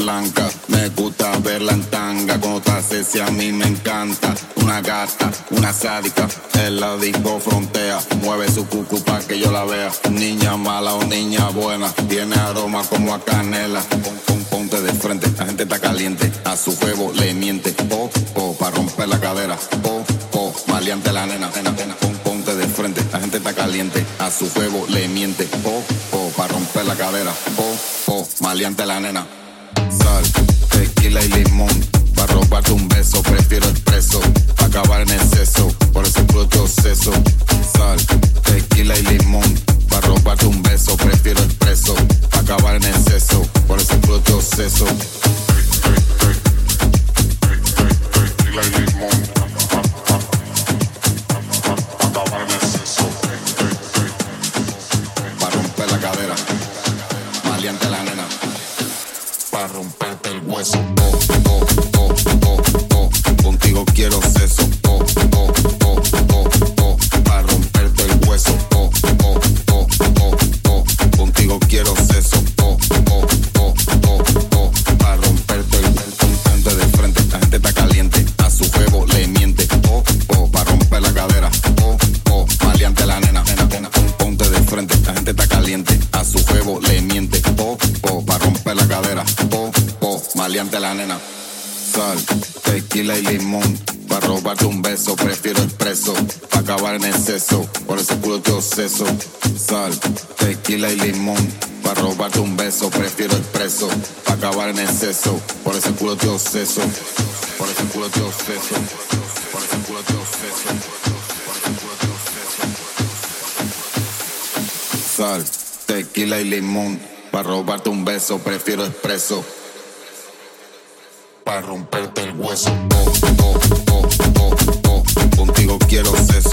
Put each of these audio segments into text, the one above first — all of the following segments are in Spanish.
blanca. Me gusta verla en tanga, con otra si a mí me encanta. Una gata, una sádica, en la disco frontea. Mueve su cucu pa' que yo la vea. Niña mala o niña buena, tiene aroma como a canela. Ponte de frente, la gente está caliente. A su huevo le miente, pa' romper la cadera. Maleante la nena. Ponte de frente, la gente está caliente. A su huevo le miente, pa' romper la cadera. Maleante la nena. Sal, tequila y limón, pa' robarte un beso, prefiero expreso, pa' acabar en exceso, por ese fruto obseso. Sal, tequila y limón, pa' robarte un beso, prefiero expreso, pa' acabar en exceso, por ese fruto obseso. Tequila y limón, pa' acabar en exceso, pa' romper la cadera, maleante la nena. Pa' romperte el hueso, contigo quiero sexo, pa' romperte el hueso, contigo quiero sexo, pa' romperte el ponte de frente, la gente está caliente, a su huevo le miente, pa' romper la cadera, maleante la nena, ponte de frente, la gente está caliente, a su huevo le miente, pa' romper la cadera, maleante la nena. Sal, tequila y limón, pa' robarte un beso, prefiero expreso, pa' acabar en exceso, por ese culo te obseso. Sal, tequila y limón, pa' robarte un beso, prefiero expreso, pa' acabar en exceso, por ese culo te obseso, por ese culo te obseso, por ese culo te obseso, por ese culo te obseso. Sal, tequila y limón, pa' robarte un beso, prefiero expreso, pa' romperte el hueso, contigo quiero sexo,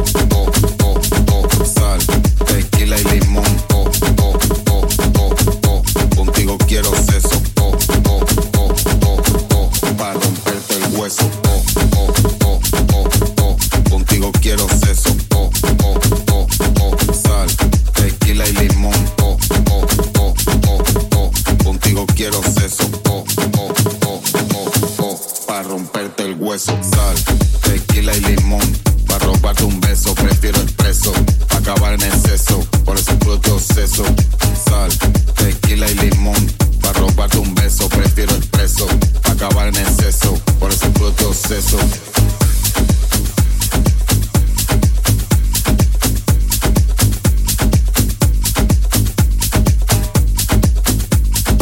sal, tequila y limón, contigo quiero sexo, pa' romperte el hueso, contigo quiero sexo, sal, tequila y limón, contigo quiero sexo, pa' romperte el hueso. Sal, tequila y limón, pa' robarte un beso, prefiero expreso, pa' acabar en exceso, por ese fruto obseso. Sal, tequila y limón, pa' robarte un beso, prefiero expreso, pa' acabar en exceso, por ese fruto obseso.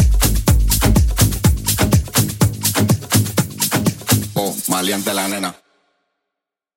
Maleante la nena.